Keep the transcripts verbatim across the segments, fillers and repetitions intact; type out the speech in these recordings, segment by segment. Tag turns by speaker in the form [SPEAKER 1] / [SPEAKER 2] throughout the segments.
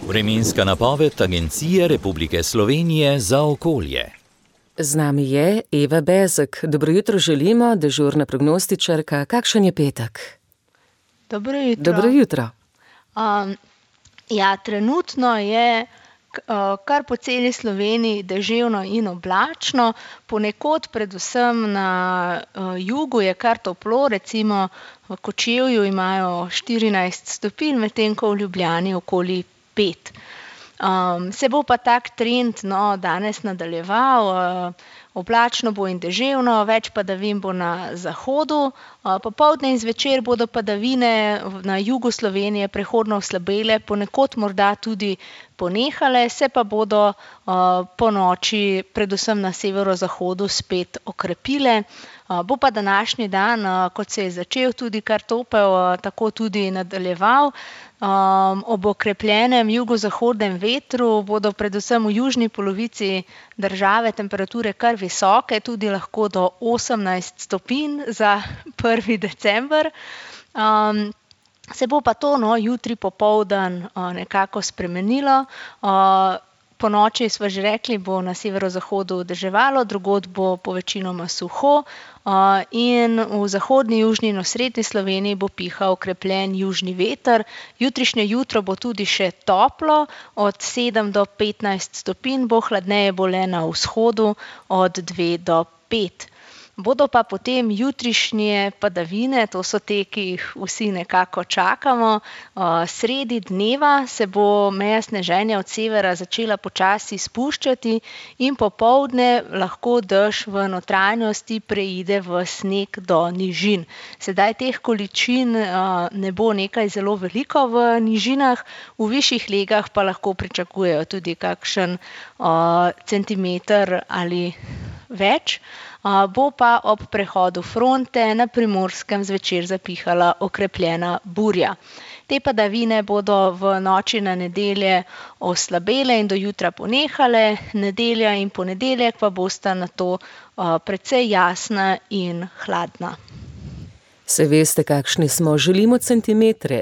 [SPEAKER 1] Vremenska napoved Agencije Republike Slovenije za okolje.
[SPEAKER 2] Z nami je Eva Bezek. Dobro jutro želimo, dežurna prognostičarka. Kakšen je petek?
[SPEAKER 3] Dobro jutro.
[SPEAKER 2] Dobro jutro.
[SPEAKER 3] Um, ja, trenutno je uh, kar po celi Sloveniji deževno in oblačno, ponekod predvsem na uh, jugu je kar toplo, recimo v Kočevju imajo štirinajst stopinj, medtem ko v Ljubljani okoli pet. Um, se bo pa tak trend no, danes nadaljeval, uh, oblačno bo in deževno, več padavin bo na zahodu, uh, popoldne in zvečer bodo padavine na jugu Slovenije prehodno oslabele, ponekod morda tudi ponehale, se pa bodo uh, po noči predvsem na severozahodu spet okrepile. Uh, bo pa današnji dan, uh, kot se je začel tudi kar topel, uh, tako tudi nadaljeval. Um, ob okrepljenem jugozahodnem vetru bodo predvsem v južni polovici države temperature kar visoke, tudi lahko do osemnajst stopinj za prvi december. Um, se bo pa to no, jutri popoldan uh, nekako spremenilo. Uh, Po noči, smo že rekli, bo na severozahodu deževalo, drugod bo povečinoma suho uh, in v zahodni, južni in osrednji Sloveniji bo pihal okrepljen južni veter. Jutrišnje jutro bo tudi še toplo, od sedem do petnajst stopinj, bo hladneje bo le na vzhodu od dve do pet. Bodo pa potem jutrišnje padavine, to so te, ki jih vsi nekako čakamo. Sredi dneva se bo meja sneženja od severa začela počasi spuščati in popoldne lahko dež v notranjosti preide v sneg do nižin. Sedaj teh količin ne bo nekaj zelo veliko v nižinah, v višjih legah pa lahko pričakujejo tudi kakšen centimeter ali več. Bo pa ob prehodu fronte na Primorskem zvečer zapihala okrepljena burja. Te padavine bodo v noči na nedelje oslabele in do jutra ponehale, nedelja in ponedeljek pa bosta nato precej jasna in hladna.
[SPEAKER 2] Se veste, kakšni smo, želimo centimetre.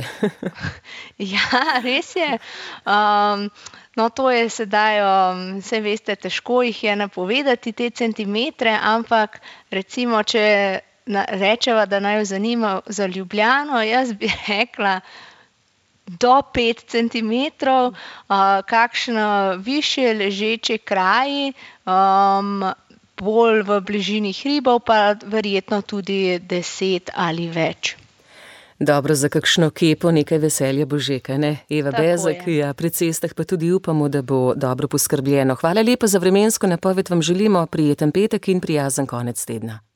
[SPEAKER 3] Ja, res je. Um, No, to je sedaj, saj veste, težko jih je napovedati te centimetre, ampak recimo, če rečeva, da naj jo zanima za Ljubljano, jaz bi rekla do pet centimetrov, kakšno višje ležeči kraji, um, bolj v bližini hribov pa verjetno tudi deset ali več.
[SPEAKER 2] Dobro, za kakšno kepo nekaj veselja bo že, kaj ne? Eva Bezek, ja, pri cestah pa tudi upamo, da bo dobro poskrbljeno. Hvala lepa za vremensko napoved, vam želimo prijeten petek in prijazen konec tedna.